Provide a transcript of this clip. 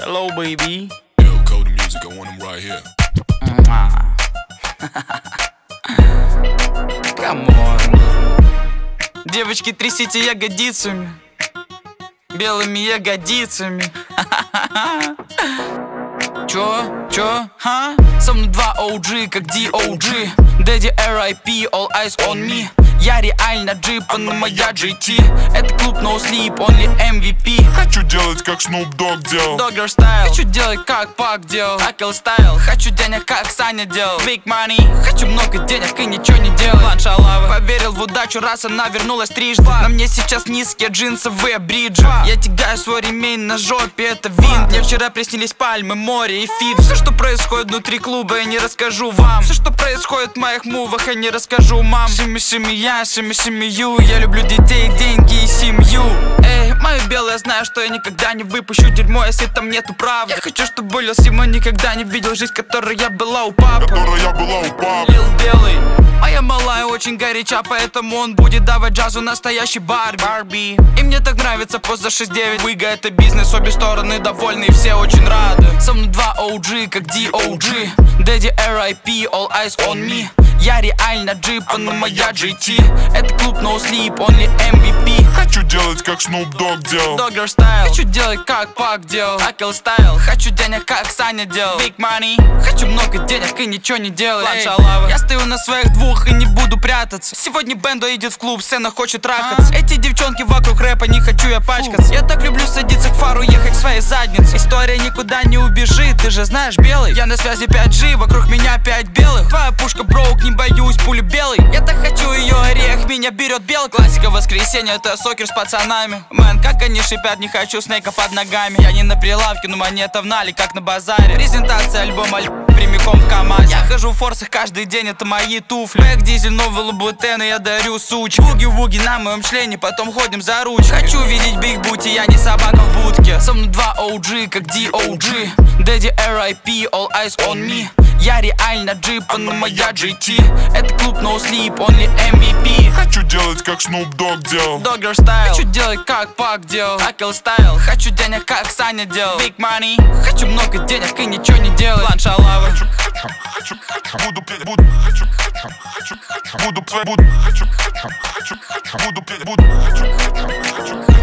Hello, baby. Yo, Cody Music, I want him right here. Come on. Девочки, трясите ягодицами, белыми ягодицами. Чё? Ха? Со мной два OG, как D.O.G. Daddy R.I.P. All eyes on me. Я реально джип, она моя GT. Это клуб No Sleep, only MVP. Хочу делать, как Snoop Dogg делал. Dogger Style. Хочу делать, как Пак делал. Акел Style. Хочу денег, как Саня делал. Big Money. Хочу много денег и ничего не делать. План шалавы. Поверил в удачу, раз она вернулась трижды. На мне сейчас низкие джинсовые бриджи. Я тягаю свой ремень на жопе, это винт. Мне вчера приснились пальмы, море и фит. Все, что происходит внутри клуба, я не расскажу вам. Все, что происходит в моих мувах, я не расскажу мам. Шими-шими я, шими-шими-ю. Я люблю детей, деньги и семью. Эй, мое белое, знаю, что я никогда не выпущу дерьмо, если там нету правды. Я хочу, чтобы Лил Симон никогда не видел жизнь, которая была у папы. Лил Белый. Моя малая очень горяча, поэтому он будет давать джазу настоящий Барби. И мне так нравится пост за 6-9. Выга это бизнес, обе стороны довольны и все очень рады. Со мной два OG, как D.O.G. Daddy R.I.P. All eyes on me. Я реально джип, она моя GT. Это клуб No Sleep, only MVP. Хочу делать, как Snoop Dogg делал. Dogger Style. Хочу делать, как Пак делал. Акел Style. Хочу денег, как Саня делал. Big Money. Хочу много денег и ничего не делать. План шалавы. Я стою на своих двух и не буду прятаться. Сегодня Бендо идет в клуб, сцена хочет трахаться. Эти девчонки вокруг рэпа, не хочу я пачкаться. Я так люблю садиться к фару, ехать к своей заднице. История никуда не убежит, ты же знаешь, белый. Я на связи 5G, вокруг меня 5 белых. Твоя пушка броук, не боюсь, пули белый. Я так хочу ее орех, меня берет белый. Классика воскресенья, это сокер с пацанами. Мэн, как они шипят, не хочу снейка под ногами. Я не на прилавке, но монета в нале, как на базаре. Презентация альбома прямиком в КамАЗе. Я хожу в форсах каждый день, это мои туфли. Бэк, дизель, новый Лабутен, и я дарю суч. Буги-вуги на моем члене, потом ходим за ручкой. Хочу видеть биг бути, я не собака в будке. Со мной два OG, как D.O.G. Daddy R.I.P. All eyes on me. Я реально джип, она моя GT. Это клуб No Sleep, only MVP. Хочу делать, как Snoop Dogg делал. Dogger Style. Хочу делать, как Пак делал. Акел Style. Хочу денег, как Саня делал. Big Money. Хочу много денег и ничего не делать. План шалавы. Буду петь, буду петь, буду